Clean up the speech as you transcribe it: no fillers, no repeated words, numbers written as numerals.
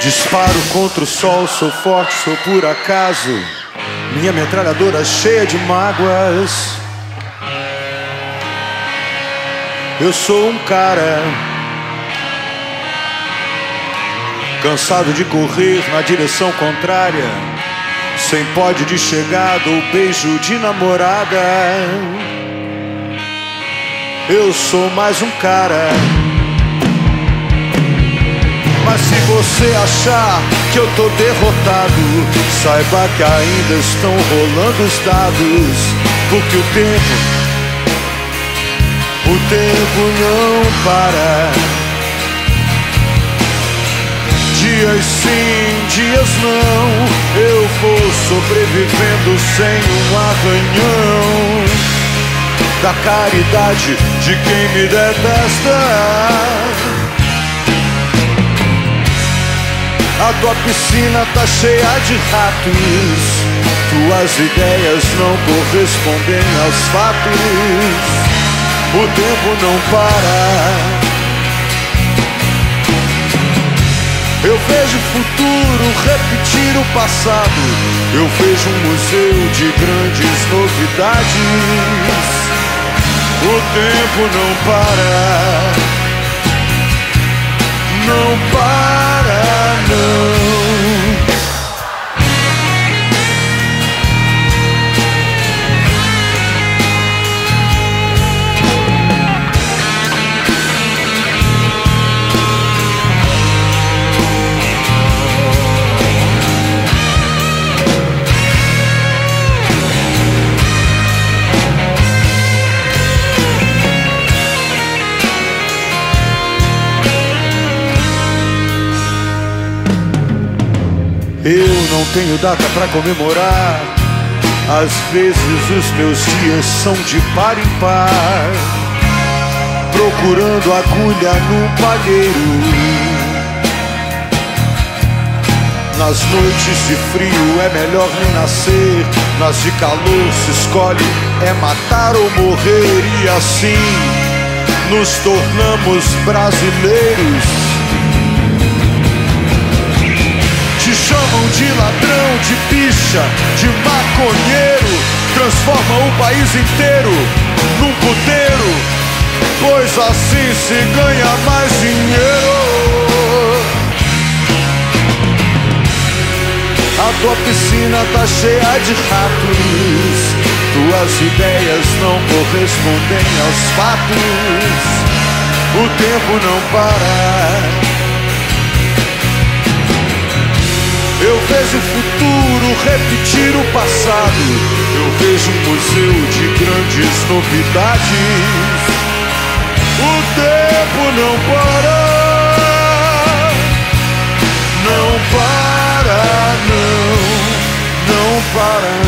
Disparo contra o sol, sou forte, sou por acaso. Minha metralhadora cheia de mágoas. Eu sou um cara cansado de correr na direção contrária, sem pódio de chegada ou beijo de namorada. Eu sou mais um cara. Mas se você achar que eu tô derrotado, saiba que ainda estão rolando os dados. Porque o tempo não para. Dias sim, dias não, eu vou sobrevivendo sem um arranhão da caridade de quem me detesta. A tua piscina tá cheia de ratos, tuas ideias não correspondem aos fatos. O tempo não para. Eu vejo o futuro repetir o passado. Eu vejo um museu de grandes novidades. O tempo não para. Não para, não. Eu não tenho data pra comemorar. Às vezes os meus dias são de par em par, procurando agulha num palheiro. Nas noites de frio é melhor nem nascer, nas de calor se escolhe é matar ou morrer. E assim nos tornamos brasileiros. Te chamam de ladrão, de bicha, de maconheiro. Transforma o país inteiro num puteiro, pois assim se ganha mais dinheiro. A tua piscina tá cheia de ratos, tuas ideias não correspondem aos fatos. O tempo não para. Eu vejo o futuro repetir o passado. Eu vejo um museu de grandes novidades. O tempo não para. Não para, não. Não para.